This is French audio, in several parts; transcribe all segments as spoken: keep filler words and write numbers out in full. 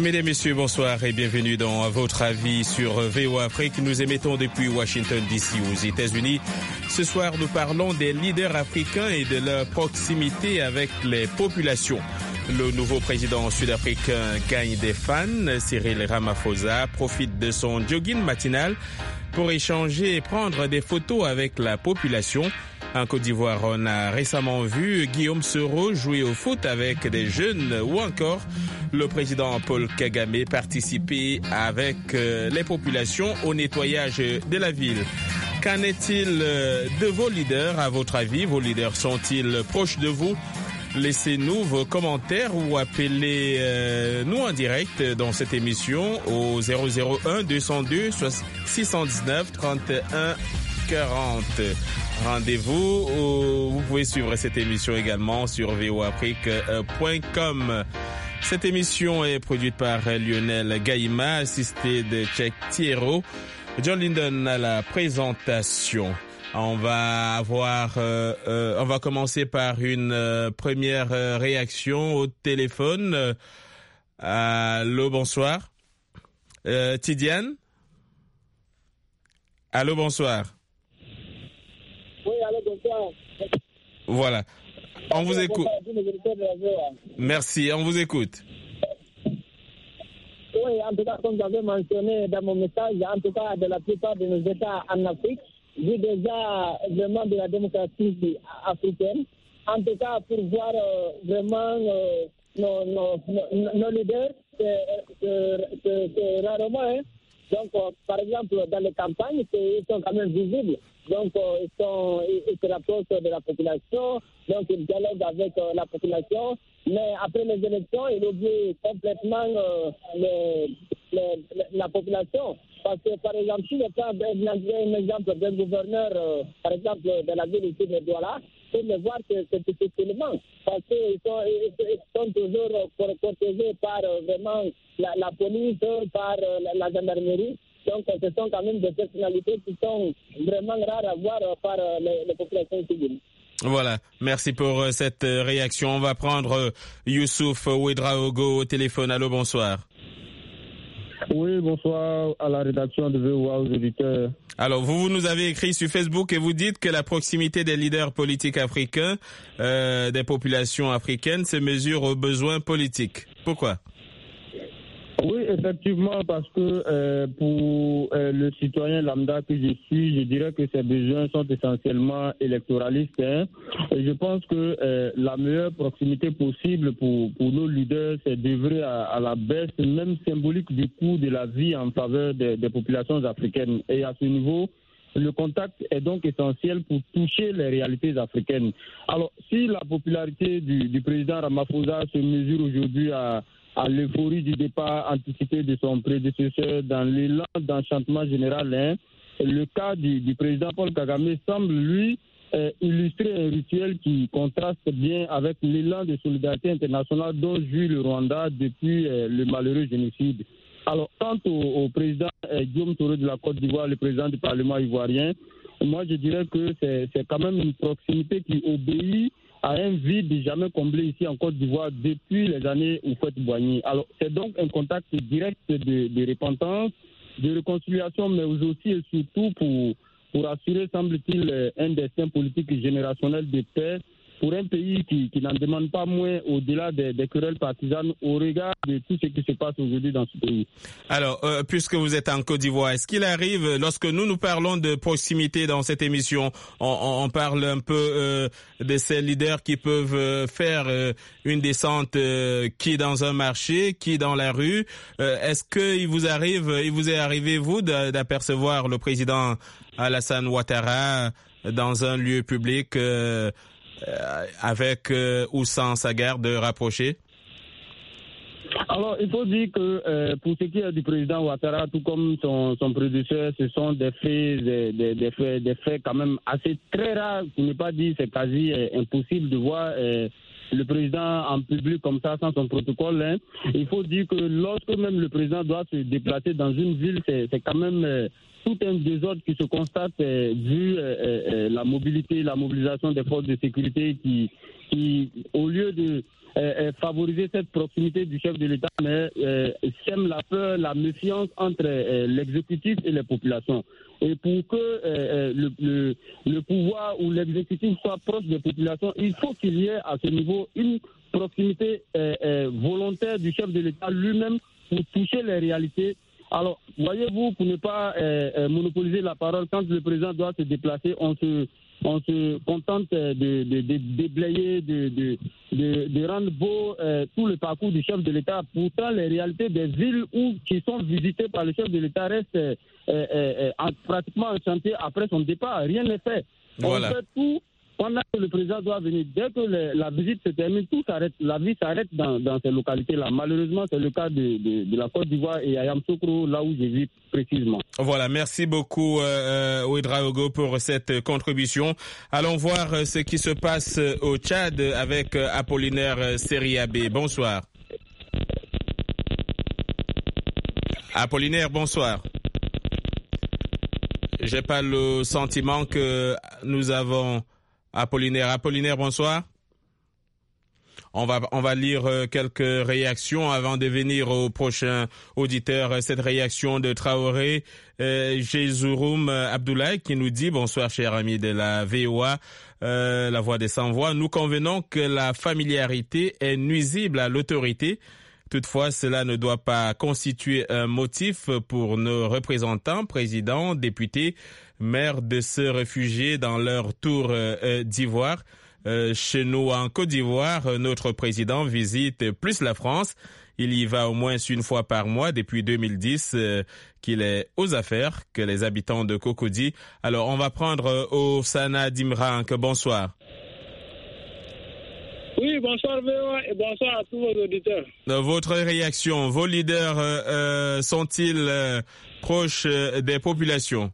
Mesdames, Messieurs, bonsoir et bienvenue dans Votre Avis sur V O Afrique. Nous émettons depuis Washington D C aux États-Unis. Ce soir, nous parlons des leaders africains et de leur proximité avec les populations. Le nouveau président sud-africain gagne des fans. Cyril Ramaphosa profite de son jogging matinal pour échanger et prendre des photos avec la population. En Côte d'Ivoire, on a récemment vu Guillaume Soro jouer au foot avec des jeunes ou encore le président Paul Kagame participer avec les populations au nettoyage de la ville. Qu'en est-il de vos leaders, à votre avis? Vos leaders sont-ils proches de vous? Laissez-nous vos commentaires ou appelez euh, nous en direct dans cette émission au zéro zéro un deux zéro deux six un neuf trente et un quarante. Rendez-vous, ou vous pouvez suivre cette émission également sur v o afrique point com. Cette émission est produite par Lionel Gaïma, assisté de Cheikh Thiero. John Linden à la présentation. On va avoir, euh, euh, on va commencer par une euh, première euh, réaction au téléphone. Euh, allô, bonsoir. Euh, Tidiane. Allô, bonsoir. Oui, allô, bonsoir. Voilà. On vous écoute. Merci, on vous écoute. Oui, en tout cas, comme j'avais mentionné dans mon message, en tout cas, de la plupart de nos États en Afrique, vu déjà vraiment de la démocratie africaine, en tout cas pour voir euh, vraiment euh, nos, nos, nos, nos leaders, c'est rarement, hein. Donc euh, par exemple dans les campagnes, ils sont quand même visibles, donc euh, ils, sont, ils, ils se rapprochent de la population, donc ils dialoguent avec euh, la population, mais après les élections, ils oublient complètement euh, les, les, la population. Parce que, par exemple, si je prends un exemple d'un gouverneur, euh, par exemple, de la ville ici de Douala, pour le voir que c'est difficilement. Parce qu'ils sont, ils sont toujours protégés par euh, vraiment la, la police, par euh, la, la gendarmerie. Donc, ce sont quand même des personnalités qui sont vraiment rares à voir euh, par euh, les, les populations civiles. Voilà, merci pour euh, cette euh, réaction. On va prendre euh, Youssouf Ouedraogo au téléphone. Allô, bonsoir. Oui, bonsoir à la rédaction de V O A, aux auditeurs. Alors, vous, vous nous avez écrit sur Facebook et vous dites que la proximité des leaders politiques africains, euh, des populations africaines, se mesure aux besoins politiques. Pourquoi? Oui, effectivement, parce que euh, pour euh, le citoyen lambda que je suis, je dirais que ces besoins sont essentiellement électoralistes. Hein. Et je pense que euh, la meilleure proximité possible pour, pour nos leaders, c'est d'œuvrer à, à la baisse, même symbolique, du coût de la vie en faveur des, des populations africaines. Et à ce niveau, le contact est donc essentiel pour toucher les réalités africaines. Alors, si la popularité du, du président Ramaphosa se mesure aujourd'hui à à l'euphorie du départ anticipé de son prédécesseur dans l'élan d'enchantement général, hein, le cas du, du président Paul Kagame semble, lui, euh, illustrer un rituel qui contraste bien avec l'élan de solidarité internationale dont jouit le Rwanda depuis euh, le malheureux génocide. Alors, quant au, au président euh, Guillaume Soro de la Côte d'Ivoire, le président du Parlement ivoirien, moi je dirais que c'est, c'est quand même une proximité qui obéit à un vide jamais comblé ici en Côte d'Ivoire depuis les années Houphouët-Boigny. Alors, c'est donc un contact direct de, de repentance, de réconciliation, mais aussi et surtout pour, pour assurer, semble-t-il, un destin politique générationnel de paix pour un pays qui, qui n'en demande pas moins au-delà des, des querelles partisanes au regard de tout ce qui se passe aujourd'hui dans ce pays. Alors, euh, puisque vous êtes en Côte d'Ivoire, est-ce qu'il arrive, lorsque nous nous parlons de proximité dans cette émission, on, on parle un peu euh, de ces leaders qui peuvent euh, faire euh, une descente euh, qui dans un marché, qui dans la rue. Euh, est-ce qu'il vous arrive, il vous est arrivé, vous, d'apercevoir le président Alassane Ouattara dans un lieu public euh, Euh, avec euh, ou sans sa garde rapprochée? Alors, il faut dire que euh, pour ce qui est du président Ouattara, tout comme son, son prédécesseur, ce sont des faits, des, des, des faits, des faits quand même assez très rares, pour ne pas dire c'est quasi euh, impossible de voir euh, le président en public comme ça sans son protocole. Hein. Il faut dire que lorsque même le président doit se déplacer dans une ville, c'est, c'est quand même euh, tout un désordre qui se constate euh, vu euh, euh, la mobilité, la mobilisation des forces de sécurité qui, qui au lieu de euh, favoriser cette proximité du chef de l'État, mais euh, sème la peur, la méfiance entre euh, l'exécutif et les populations. Et pour que euh, le, le, le pouvoir ou l'exécutif soit proche des populations, il faut qu'il y ait à ce niveau une proximité euh, euh, volontaire du chef de l'État lui-même pour toucher les réalités. Alors, voyez-vous, pour ne pas euh, euh, monopoliser la parole, quand le président doit se déplacer, on se, on se contente de, de, de, de déblayer, de, de, de, de rendre beau euh, tout le parcours du chef de l'État. Pourtant, les réalités des villes où, qui sont visitées par le chef de l'État restent euh, euh, euh, pratiquement en chantier après son départ. Rien n'est fait. Voilà. On fait tout. Pendant que le président doit venir, dès que le, la visite se termine, tout s'arrête. La vie s'arrête dans, dans ces localités-là. Malheureusement, c'est le cas de, de, de la Côte d'Ivoire et à Yamoussoukro, là où je vis précisément. Voilà, merci beaucoup euh, Ouedraogo pour cette contribution. Allons voir ce qui se passe au Tchad avec Apollinaire Seriabé. Bonsoir. Apollinaire, bonsoir. J'ai pas le sentiment que nous avons Apollinaire. Apollinaire, bonsoir. On va, on va lire quelques réactions avant de venir au prochain auditeur. Cette réaction de Traoré, euh, Jézouroum Abdoulaye qui nous dit « Bonsoir, cher ami de la V O A, euh, la voix des sans-voix. Nous convenons que la familiarité est nuisible à l'autorité. Toutefois, cela ne doit pas constituer un motif pour nos représentants, présidents, députés, maires de se réfugier dans leur tour euh, d'ivoire. Euh, chez nous, en Côte d'Ivoire, notre président visite plus la France. Il y va au moins une fois par mois depuis deux mille dix euh, qu'il est aux affaires que les habitants de Cocody. Alors, on va prendre euh, Osana Dimrank. Bonsoir. Oui, bonsoir V O A et bonsoir à tous vos auditeurs. Votre réaction, vos leaders euh, euh, sont-ils euh, proches euh, des populations?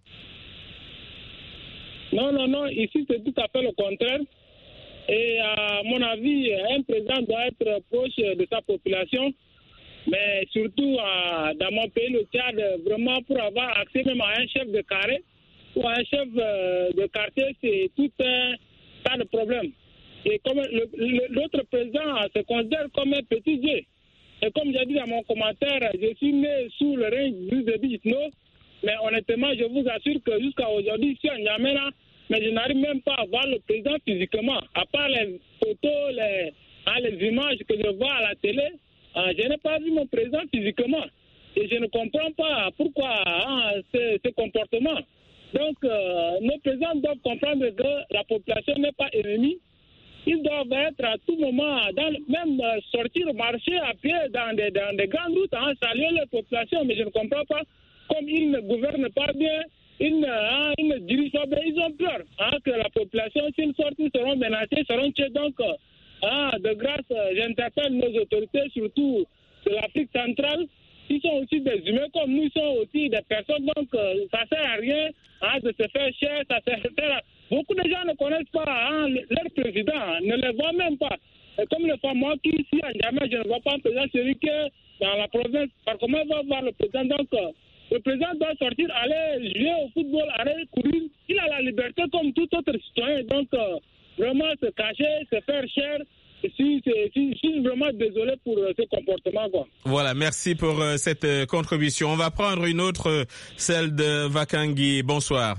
Non, non, non, ici c'est tout à fait le contraire. Et à mon avis, un président doit être proche de sa population, mais surtout euh, dans mon pays, le Tchad, vraiment pour avoir accès même à un chef de carré ou à un chef euh, de quartier, c'est tout un tas de problèmes. Et comme le, le, l'autre président se considère comme un petit Dieu. Et comme j'ai dit dans mon commentaire, je suis né sous le règne du Déby Itno, mais honnêtement, je vous assure que jusqu'à aujourd'hui, ici à N'Djamena, mais je n'arrive même pas à voir le président physiquement. À part les photos, les, hein, les images que je vois à la télé, hein, je n'ai pas vu mon président physiquement. Et je ne comprends pas pourquoi hein, ce, ce comportement. Donc, euh, nos présidents doivent comprendre que la population n'est pas ennemie. Ils doivent être à tout moment, dans, même euh, sortir, marcher à pied dans des, dans des grandes routes, hein, saluer la population. Mais je ne comprends pas, comme ils ne gouvernent pas bien, ils ne, hein, ils ne dirigent pas bien, ils ont peur hein, que la population, s'ils sortent, ils seront menacés, seront tués. Donc, euh, hein, de grâce, euh, j'interpelle nos autorités, surtout de l'Afrique centrale. Ils sont aussi des humains comme nous, ils sont aussi des personnes. Donc, euh, ça ne sert à rien hein, de se faire cher, ça sert à... Beaucoup de gens ne connaissent pas hein, leur président, hein, ne les voient même pas. Et comme le fait moi qui ici à N'Djamena, je ne vois pas un président, celui qui est dans la province, par comment il va voir le président. Donc, euh, le président doit sortir, aller jouer au football, aller courir. Il a la liberté comme tout autre citoyen. Donc, euh, vraiment, se cacher, se faire cher. Je suis, je suis vraiment désolé pour euh, ce comportement, quoi. Voilà, merci pour euh, cette euh, contribution. On va prendre une autre, euh, celle de Vakangui. Bonsoir.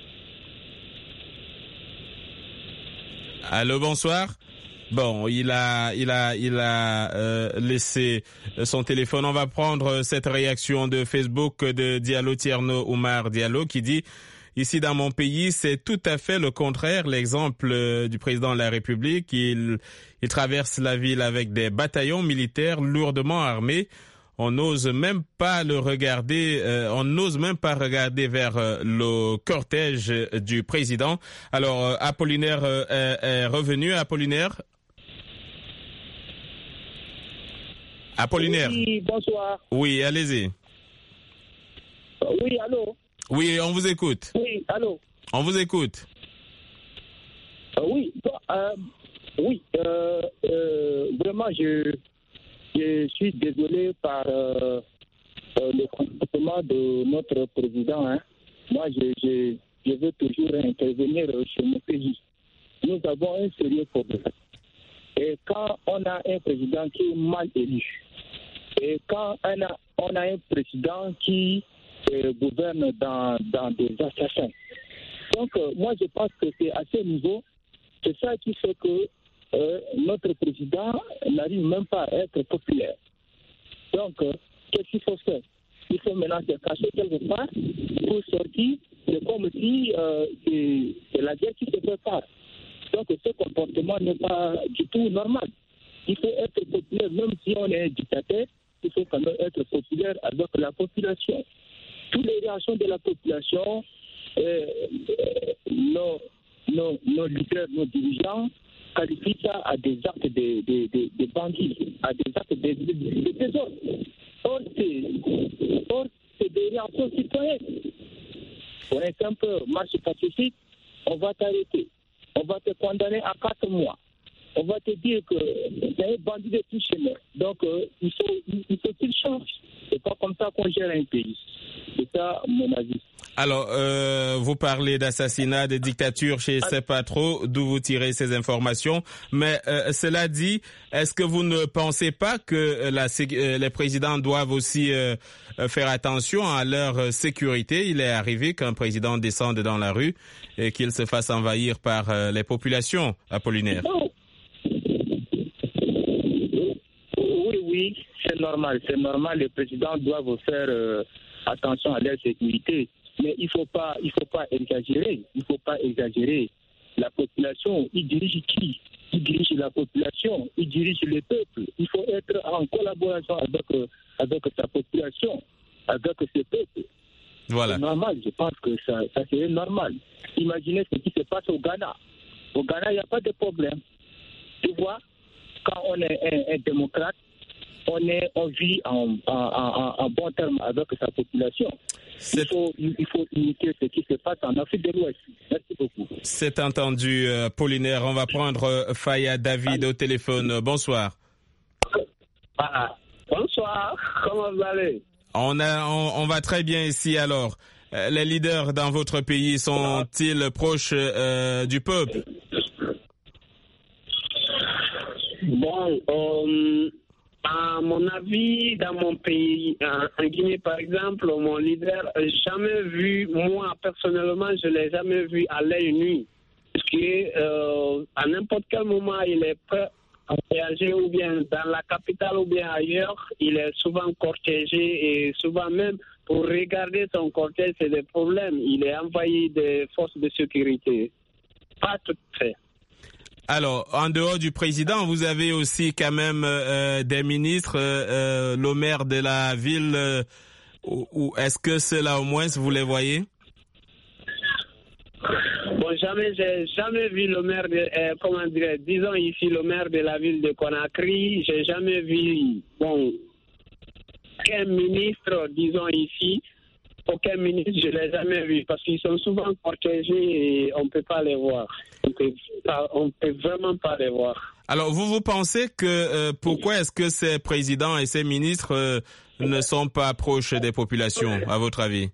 Allô, bonsoir. Bon, il a, il a, il a euh, laissé son téléphone. On va prendre cette réaction de Facebook de Diallo Tierno Oumar Diallo qui dit: ici dans mon pays, c'est tout à fait le contraire. L'exemple du président de la République, il, il traverse la ville avec des bataillons militaires lourdement armés. On n'ose même pas le regarder, euh, on n'ose même pas regarder vers euh, le cortège du président. Alors, euh, Apollinaire euh, est, est revenu. Apollinaire Apollinaire. Oui, bonsoir. Oui, allez-y. Oui, allô. Oui, on vous écoute. Oui, allô. On vous écoute. Euh, oui, bon, euh, oui, euh, euh, vraiment, je, je suis désolé par euh, euh, le comportement de notre président. Hein. moi, je, je, je veux toujours intervenir sur mon pays. Nous avons un sérieux problème. Et quand on a un président qui est mal élu, et quand on a, on a un président qui euh, gouverne dans, dans des assassins. Donc, euh, moi, je pense que c'est à ce niveau, c'est ça qui fait que euh, notre président n'arrive même pas à être populaire. Donc, euh, qu'est-ce qu'il faut faire? Il faut maintenant se cacher quelque part pour sortir. C'est comme si euh, c'est, c'est la guerre qui se prépare. Donc, ce comportement n'est pas du tout normal. Il faut être populaire, même si on est un dictateur, il faut quand même être populaire avec la population. Toutes les réactions de la population, euh, nos, nos, nos leaders, nos dirigeants, qualifient ça à des actes de, de, de, de bandits, à des actes de, de, de désordre. Or, c'est, or, c'est des réactions citoyennes. On est un peu marche pacifique, on va t'arrêter. On va te condamner à quatre mois. On va te dire que c'est un bandit de tout chemin. Donc, euh, il faut il faut qu'il change. C'est pas comme ça qu'on gère un pays. C'est ça, mon avis. Alors, euh, vous parlez d'assassinat, de dictature, je ne sais pas trop d'où vous tirez ces informations. Mais euh, cela dit, est-ce que vous ne pensez pas que la, euh, les présidents doivent aussi euh, faire attention à leur sécurité? Il est arrivé qu'un président descende dans la rue et qu'il se fasse envahir par euh, les populations, Apollinaire. Non. Oui, oui, c'est normal. C'est normal. Les présidents doivent faire euh, attention à leur sécurité. Mais il ne faut pas, il faut pas exagérer. Il ne faut pas exagérer. La population, il dirige qui? Il dirige la population. Il dirige le peuple. Il faut être en collaboration avec, avec sa population, avec ce peuple. Voilà. C'est normal. Je pense que ça, ça serait normal. Imaginez ce qui se passe au Ghana. Au Ghana, il n'y a pas de problème. Tu vois, quand on est un, un démocrate, on, est, on vit en, en, en, en bon terme avec sa population. Il faut, il faut imiter ce qui se passe en Afrique de l'Ouest. Merci beaucoup. C'est entendu, euh, Apollinaire. On va prendre euh, Faya David au téléphone. Bonsoir. Ah, bonsoir. Comment vous allez? On, a, on, on va très bien ici alors. Euh, les leaders dans votre pays sont-ils proches euh, du peuple? Bon, euh, à mon avis, dans mon pays, en Guinée par exemple, mon leader, jamais vu, moi personnellement, je ne l'ai jamais vu à l'œil nu. Parce que euh, à n'importe quel moment, il est prêt à voyager, ou bien dans la capitale ou bien ailleurs, il est souvent cortégé et souvent même pour regarder son cortège, c'est des problèmes. Il est envahi des forces de sécurité. Pas tout fait. Alors, en dehors du président, vous avez aussi quand même euh, des ministres, euh, le maire de la ville, euh, ou, ou est-ce que ceux-là au moins, vous les voyez? Bon, jamais, j'ai jamais vu le maire de, euh, comment dire, disons ici, le maire de la ville de Conakry, j'ai jamais vu, bon, aucun ministre, disons ici, aucun ministre, je ne l'ai jamais vu, parce qu'ils sont souvent protégés et on ne peut pas les voir. On ne peut vraiment pas les voir. Alors, vous, vous pensez que, euh, pourquoi est-ce que ces présidents et ces ministres euh, ne sont pas proches des populations, à votre avis?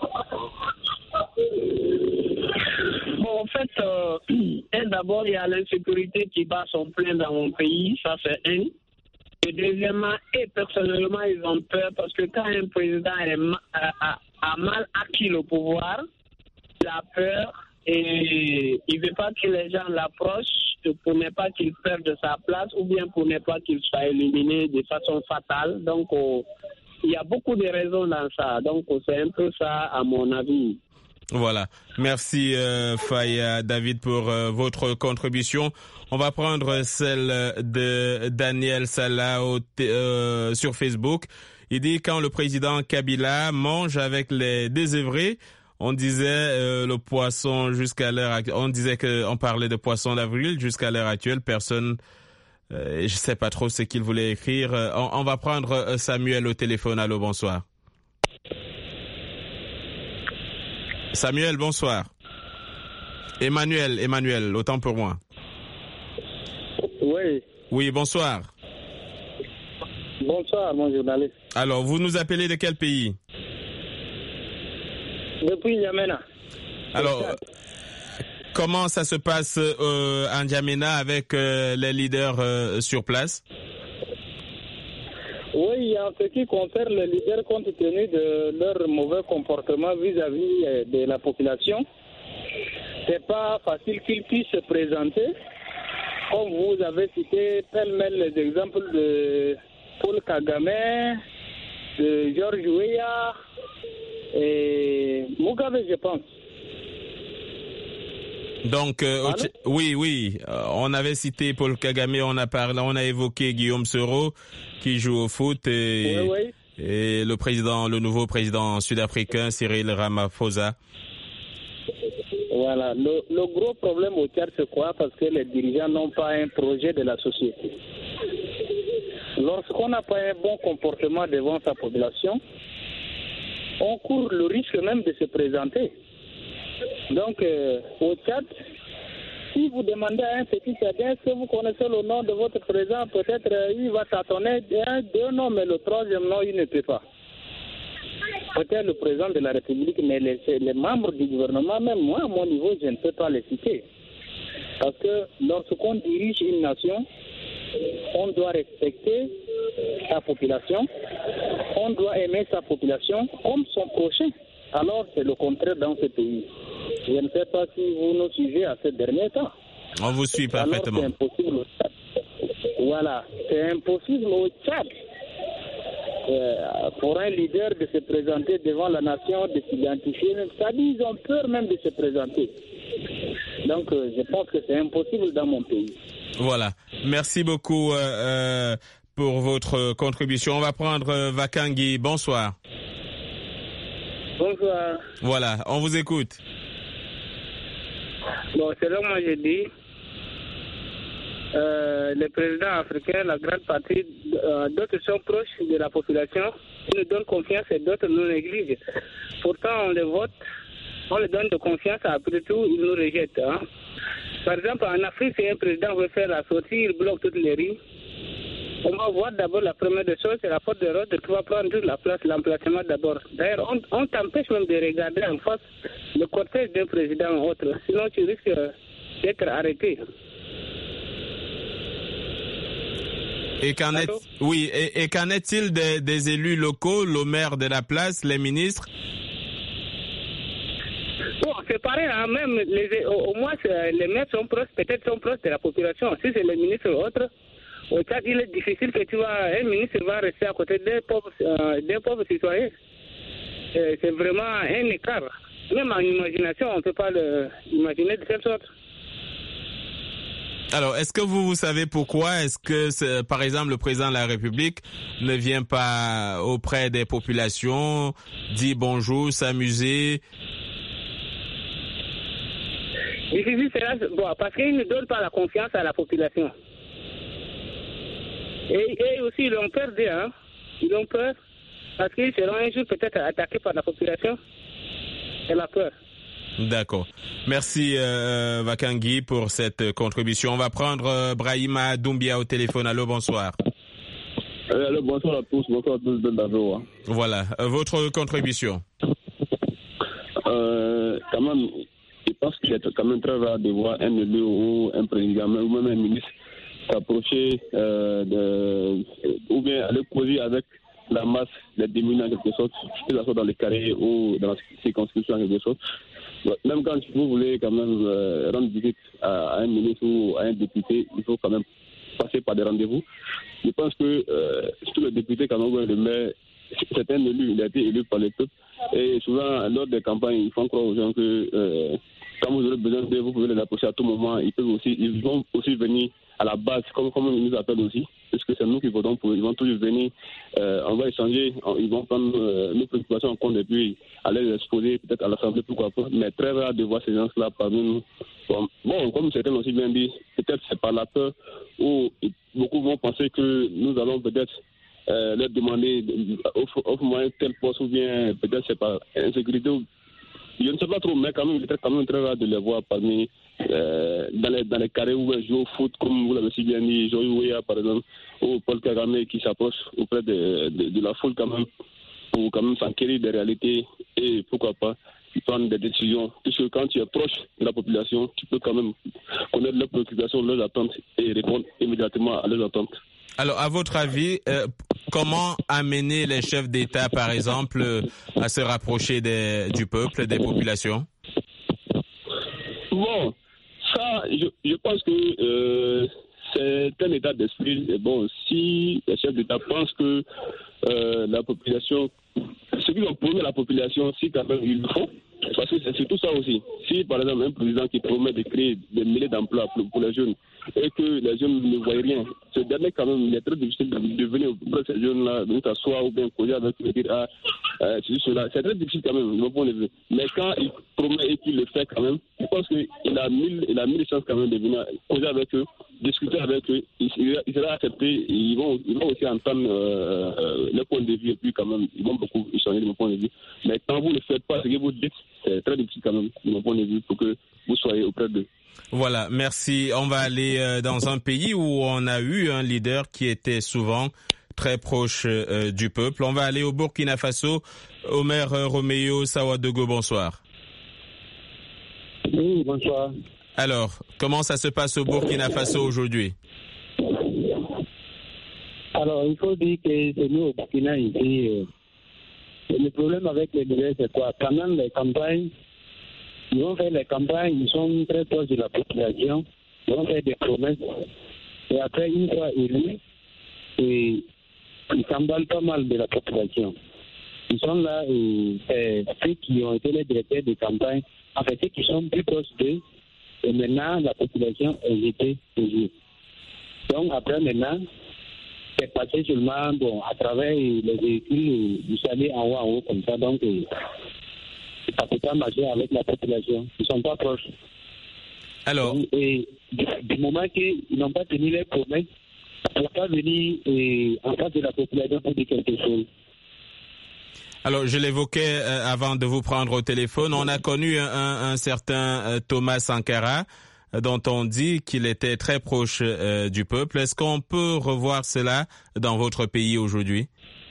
Bon, en fait, euh, un, d'abord, il y a l'insécurité qui bat son plein dans mon pays, ça c'est un. Et deuxièmement, et personnellement, ils ont peur parce que quand un président est ma- a, a, a mal acquis le pouvoir, il a peur et il ne veut pas que les gens l'approchent pour ne pas qu'il perde sa place ou bien pour ne pas qu'il soit éliminé de façon fatale. Donc, oh, il y a beaucoup de raisons dans ça. Donc, oh, c'est un peu ça, à mon avis. Voilà. Merci, euh, Faya David, pour euh, votre contribution. On va prendre celle de Daniel Salah au t- euh, sur Facebook. Il dit, quand le président Kabila mange avec les désœuvrés, on disait euh, le poisson jusqu'à l'heure actuelle, on disait que on parlait de poisson d'avril jusqu'à l'heure actuelle, personne, euh, je sais pas trop ce qu'il voulait écrire. On, on va prendre Samuel au téléphone. Allô, bonsoir. Samuel, bonsoir. Emmanuel, Emmanuel, autant pour moi. Oui. Oui, bonsoir. Bonsoir, mon journaliste. Alors, vous nous appelez de quel pays? Depuis N'Djamena. Alors, comment ça se passe euh, à N'Djamena avec euh, les leaders euh, sur place? Oui, en ce qui concerne les leaders, compte tenu de leur mauvais comportement vis-à-vis de la population, c'est pas facile qu'ils puissent se présenter. Comme vous avez cité pêle-mêle les exemples de Paul Kagame, de George Weah et Mugabe, je pense. Donc, euh, oui, oui, euh, on avait cité Paul Kagame, on a parlé, on a évoqué Guillaume Soro qui joue au foot et, oui, oui. et le président, le nouveau président sud-africain Cyril Ramaphosa. Voilà, le, le gros problème au Tchad, c'est quoi? Parce que les dirigeants n'ont pas un projet de la société. Lorsqu'on n'a pas un bon comportement devant sa population, on court le risque même de se présenter. Donc, euh, au Tchad, si vous demandez à un petit Tchadien, est-ce que vous connaissez le nom de votre président, peut-être euh, il va tâtonner un, deux noms, mais le troisième nom, il ne peut pas. Peut-être le président de la République, mais les, les membres du gouvernement, même moi, à mon niveau, je ne peux pas les citer. Parce que lorsqu'on dirige une nation, on doit respecter sa population, on doit aimer sa population comme son prochain. Alors, c'est le contraire dans ce pays. Je ne sais pas si vous nous suivez à ce dernier temps. On vous suit parfaitement. Alors, c'est impossible au Tchad. Voilà, c'est impossible au Tchad euh, pour un leader de se présenter devant la nation, de s'identifier. C'est-à-dire, ils ont peur même de se présenter. Donc, euh, je pense que c'est impossible dans mon pays. Voilà. Merci beaucoup euh, euh, pour votre contribution. On va prendre euh, Vakangui. Bonsoir. Bonsoir. Voilà, on vous écoute. Bon, c'est là que moi je dis, euh, les présidents africains, la grande partie, euh, d'autres sont proches de la population, ils nous donnent confiance et d'autres nous négligent. Pourtant, on les vote, on les donne de confiance, après tout, ils nous rejettent. Hein. Par exemple, en Afrique, si un président veut faire la sortie, il bloque toutes les rues. On va voir d'abord la première des choses, c'est la porte de l'ordre qui va prendre toute la place, l'emplacement d'abord. D'ailleurs, on, on t'empêche même de regarder en face le cortège d'un président ou autre. Sinon, tu risques d'être arrêté. Et qu'en est, oui, et, et qu'en est-il des, des élus locaux, le maire de la place, les ministres? Bon, c'est pareil, hein, même les, au, au moins les maires sont proches, peut-être sont proches de la population. Si c'est les ministres ou autres, au Tchad, il est difficile que tu vas, un ministre va rester à côté des pauvres, euh, des pauvres citoyens. Euh, c'est vraiment un écart. Même en imagination, on ne peut pas l'imaginer de cette sorte. Alors, est-ce que vous, vous savez pourquoi est-ce que, par exemple, le président de la République ne vient pas auprès des populations, dit bonjour, s'amuser? Difficile, c'est là, bon, parce qu'il ne donne pas la confiance à la population. Et, et aussi, ils ont peur d'eux, hein. Ils ont peur parce qu'ils seront un jour peut-être attaqués par la population. C'est la peur. D'accord. Merci euh, Vakangui pour cette contribution. On va prendre euh, Brahima Doumbia au téléphone. Allô, bonsoir. Euh, allô, bonsoir à tous. Bonsoir à tous de Davo. Voilà. Euh, votre contribution. Euh, quand même, je pense qu'il est quand même très rare de voir un élu ou un président, ou même un ministre s'approcher euh, de, ou bien aller causer avec la masse des démunis en quelque sorte, que ce soit dans les carrés ou dans la circonscription en quelque sorte. Même quand vous voulez quand même euh, rendre visite à, à un ministre ou à un député, il faut quand même passer par des rendez-vous. Je pense que euh, tous les députés, quand on voit le maire, c'est un élu, il a été élu par les peuples. Et souvent, lors des campagnes, ils font croire aux gens que euh, quand vous aurez besoin d'eux, vous pouvez les approcher à tout moment. Ils peuvent aussi, ils vont aussi venir à la base, comme, comme ils nous appellent aussi, parce que c'est nous qui votons pour eux. Ils vont toujours venir, euh, on va échanger, on, ils vont prendre euh, nos préoccupations en compte et puis aller les exposer peut-être à l'Assemblée, pourquoi pas. Mais très rare de voir ces gens-là parmi nous. Bon, bon, comme certains l'ont aussi bien dit, peut-être c'est par la peur où beaucoup vont penser que nous allons peut-être euh, leur demander offre-moi un tel poste ou bien peut-être c'est par insécurité. Je ne sais pas trop, mais quand même, il est quand même très rare de les voir parmi euh, dans, les, dans les carrés où ils jouent au foot, comme vous l'avez si bien dit, Joey Weah par exemple, ou Paul Kagame qui s'approche auprès de, de, de la foule quand même, pour quand même s'enquérir des réalités et pourquoi pas prendre des décisions. Puisque quand tu es proche de la population, tu peux quand même connaître leurs préoccupations, leurs attentes et répondre immédiatement à leurs attentes. Alors, à votre avis, euh, comment amener les chefs d'État, par exemple, euh, à se rapprocher des, du peuple, des populations? Bon, ça, je, je pense que euh, c'est un état d'esprit. Et bon, si les chefs d'État pensent que euh, la population, ceux qui ont promis à la population, si quand même ils le font, parce que c'est surtout ça aussi. Si par exemple un président qui promet de créer des milliers d'emplois pour, pour les jeunes et que les jeunes ne voient rien, ce dernier quand même, il est très difficile de, de venir auprès de ces jeunes-là, de s'asseoir ou bien causer avec eux et dire ah, euh, c'est cela. C'est très difficile quand même, de mon point de vue. Mais quand il promet et qu'il le fait quand même, je pense qu'il a mille, il a mille chances quand même de venir causer avec eux, discuter avec eux, il, il sera accepté, ils vont, ils vont aussi entendre euh, euh, leur point de vue et puis quand même, ils vont beaucoup échanger de mon point de vue. Mais quand vous ne faites pas ce que vous dites, c'est très difficile quand même, de mon point de vue, pour que vous soyez auprès d'eux. Voilà, merci. On va aller euh, dans un pays où on a eu un leader qui était souvent très proche euh, du peuple. On va aller au Burkina Faso. Omer euh, Roméo Sawadogo, bonsoir. Oui, bonsoir. Alors, comment ça se passe au Burkina Faso aujourd'hui? Alors, il faut dire que c'est nous au Burkina ici. Euh, le problème avec les leaders, c'est quoi? Pendant les campagnes, ils vont faire les campagnes, ils sont très proches de la population, ils vont faire des promesses. Et après, une fois élus, et ils s'emballent pas mal de la population. Ils sont là, et c'est ceux qui ont été les directeurs de campagne, en fait, ceux qui sont plus proches d'eux, et maintenant, la population est jetée toujours. Donc, après, maintenant, c'est passé seulement bon, à travers les véhicules, vous allez en haut, en haut, comme ça. Donc, ça ne peut pas marcher avec la population. Ils ne sont pas proches. Alors, donc, et du moment qu'ils n'ont pas tenu les promesses, ils ne peuvent pas venir et, en face de la population pour dire quelque chose. Alors, je l'évoquais euh, avant de vous prendre au téléphone. On a connu un, un, un certain euh, Thomas Sankara, euh, dont on dit qu'il était très proche euh, du peuple. Est-ce qu'on peut revoir cela dans votre pays aujourd'hui?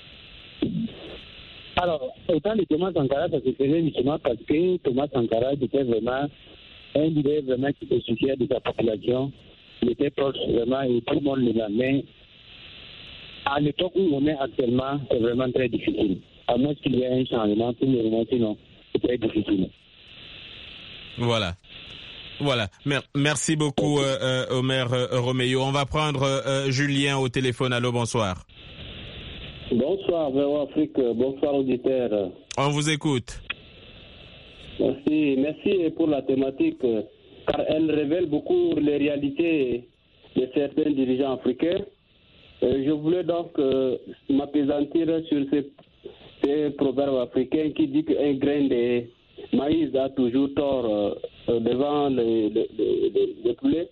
Alors, autant de Thomas Sankara, ça se faisait justement parce que Thomas Sankara était vraiment un leader vraiment qui se souciait de sa population. Il était proche vraiment et tout le monde le l'a. Mais à l'époque où on est actuellement, c'est vraiment très difficile. À moins qu'il y ait un changement, tout le monde, sinon, c'est très difficile. Voilà. Voilà. Mer- merci beaucoup, euh, euh, Omer euh, Roméo. On va prendre euh, Julien au téléphone. Allô, bonsoir. Bonsoir, V O Afrique. Bonsoir, auditeurs. On vous écoute. Merci. Merci pour la thématique, car elle révèle beaucoup les réalités de certains dirigeants africains. Euh, je voulais donc euh, m'appesantir sur ces, ces proverbes africains qui dit qu'un grain de maïs a toujours tort euh, devant le, le, le, le poulet.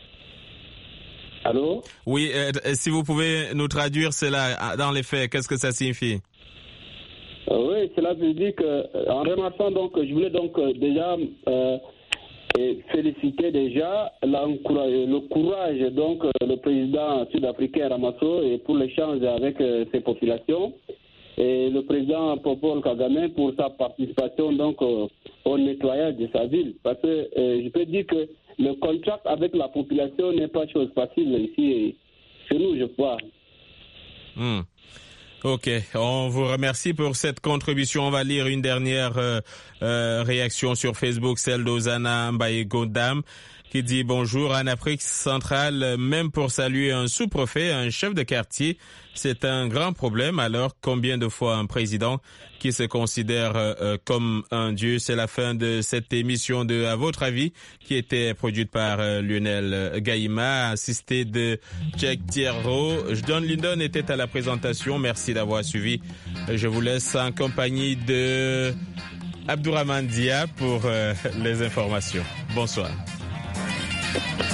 Allô? Oui, euh, si vous pouvez nous traduire cela dans les faits, qu'est-ce que ça signifie? Euh, oui, cela veut dire que, en remarquant donc, je voulais donc euh, déjà euh, féliciter déjà le courage donc euh, le président sud-africain Ramasso et pour l'échange avec euh, ses populations et le président Paul Kagame pour sa participation donc euh, au nettoyage de sa ville, parce que euh, je peux dire que le contact avec la population n'est pas chose facile ici chez nous, je crois. Hmm. Ok, on vous remercie pour cette contribution. On va lire une dernière euh, euh, réaction sur Facebook, celle d'Ozana Mbaye-Godam, qui dit « Bonjour, en Afrique centrale, même pour saluer un sous-préfet, un chef de quartier, c'est un grand problème. Alors, combien de fois un président qui se considère euh, comme un dieu ?» C'est la fin de cette émission de « À votre avis » qui était produite par euh, Lionel Gaïma, assisté de Jack Thierro. John Lindon était à la présentation. Merci d'avoir suivi. Je vous laisse en compagnie de Abdourahmane Dia pour euh, les informations. Bonsoir.